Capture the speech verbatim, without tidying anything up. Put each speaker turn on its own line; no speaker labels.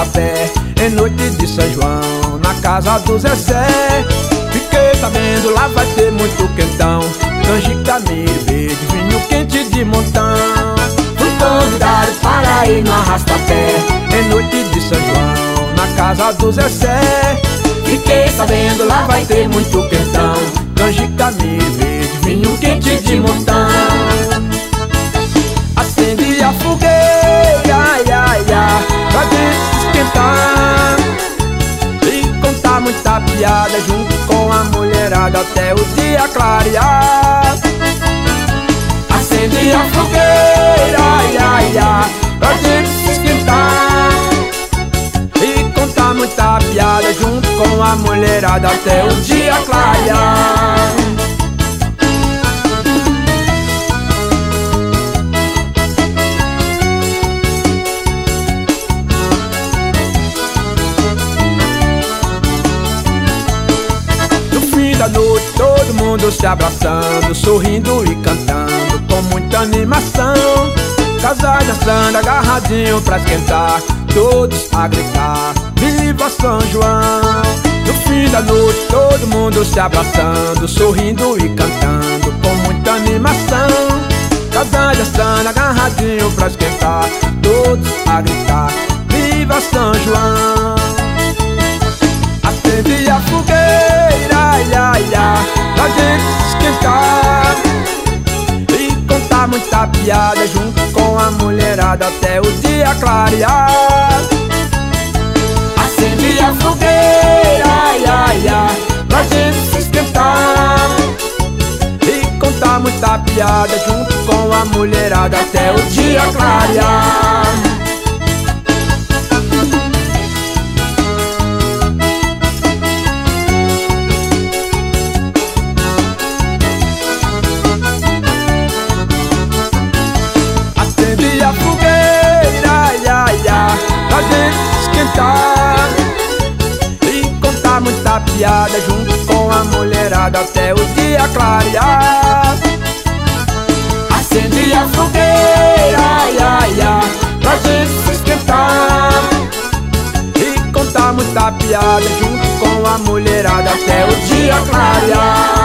arrasta-pé em noite de São João, na casa do Zezé. Fiquei sabendo, lá vai ter muito quentão, canjica, milho verde, vinho quente de montão.
Fui convidado para ir no arrasta-pé
Em noite de São João, na casa do Zezé.
Fiquei sabendo, lá vai ter muito quentão,
canjica, milho verde,
vinho quente de montão.
Acende a fogueira, ai, ai, ai, pra gente se esquentar e contar muita piada junto com a mulherada até o dia clarear.
Acende a fogueira, ai, ai, ai,
pra gente se esquentar e contar muita piada junto com a mulherada até o dia clarear. No fim da noite todo mundo se abraçando, sorrindo e cantando com muita animação. Casais dançando agarradinho pra esquentar, todos a gritar, viva São João. No fim da noite todo mundo se abraçando, sorrindo e cantando com muita animação. Casais dançando agarradinho pra esquentar, todos a gritar, viva São João. Acende a fogueira, ai, ai, ai, pra gente se esquentar e contar muita piada junto com a mulherada até o dia clarear.
Acende a fogueira, ai, ai, ai,
pra gente se esquentar e contar muita piada junto com a mulherada até o dia clarear. Acende a fogueira, ai, ai, ai, pra gente se esquentar e contar muita piada junto com a mulherada até o dia clarear.
acende a fogueira, ai, ai, ai,
pra gente se esquentar e contar muita piada junto com a mulherada até o dia clarear.